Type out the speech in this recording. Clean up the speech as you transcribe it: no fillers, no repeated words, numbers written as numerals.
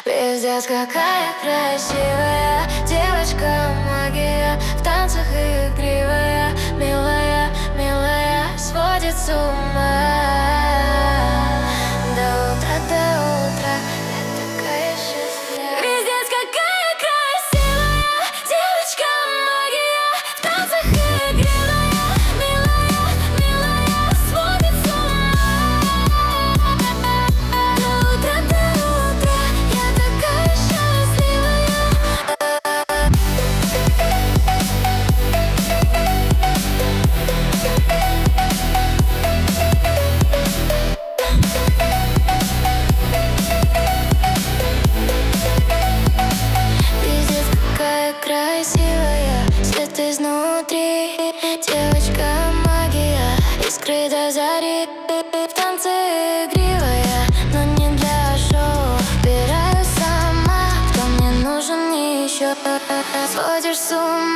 Пиздец, какая красивая девочка, магия в танцах игривая, милая, милая, сводит с ума. До утра, я такая счастливая. Пиздец, какая красивая девочка, магия в танцах игривая, милая, милая, сводит с ума. До утра, я такая счастливая. Пиздец, какая красивая, свет изнутри. Девочка, магия, искры до зари. В танце игривая, но не для шоу. Выбираю сама, кто мне нужен еще. Сводишь с ума.